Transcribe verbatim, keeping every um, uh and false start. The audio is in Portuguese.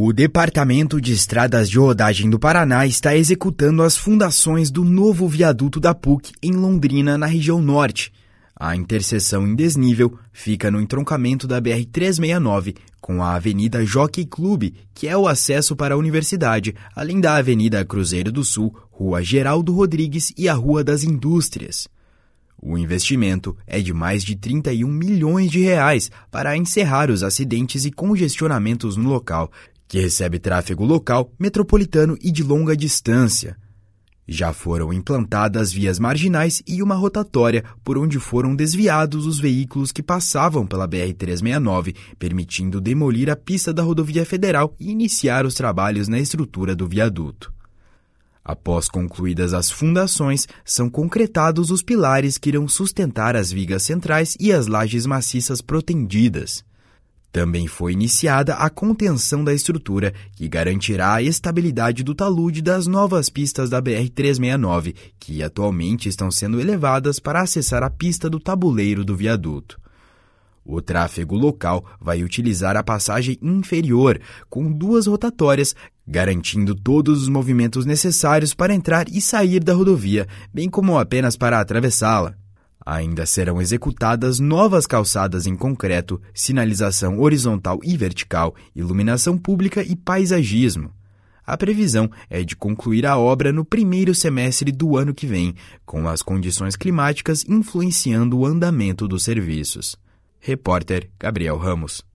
O Departamento de Estradas de Rodagem do Paraná está executando as fundações do novo viaduto da P U C em Londrina, na região norte. A interseção em desnível fica no entroncamento da B R trezentos e sessenta e nove com a Avenida Jockey Club, que é o acesso para a universidade, além da Avenida Cruzeiro do Sul, Rua Geraldo Rodrigues e a Rua das Indústrias. O investimento é de mais de trinta e um milhões de reais para encerrar os acidentes e congestionamentos no local, que recebe tráfego local, metropolitano e de longa distância. Já foram implantadas vias marginais e uma rotatória por onde foram desviados os veículos que passavam pela B R trezentos e sessenta e nove, permitindo demolir a pista da rodovia federal e iniciar os trabalhos na estrutura do viaduto. Após concluídas as fundações, são concretados os pilares que irão sustentar as vigas centrais e as lajes maciças protendidas. Também foi iniciada a contenção da estrutura, que garantirá a estabilidade do talude das novas pistas da B R trezentos e sessenta e nove, que atualmente estão sendo elevadas para acessar a pista do tabuleiro do viaduto. O tráfego local vai utilizar a passagem inferior, com duas rotatórias, garantindo todos os movimentos necessários para entrar e sair da rodovia, bem como apenas para atravessá-la. Ainda serão executadas novas calçadas em concreto, sinalização horizontal e vertical, iluminação pública e paisagismo. A previsão é de concluir a obra no primeiro semestre do ano que vem, com as condições climáticas influenciando o andamento dos serviços. Repórter Gabriel Ramos.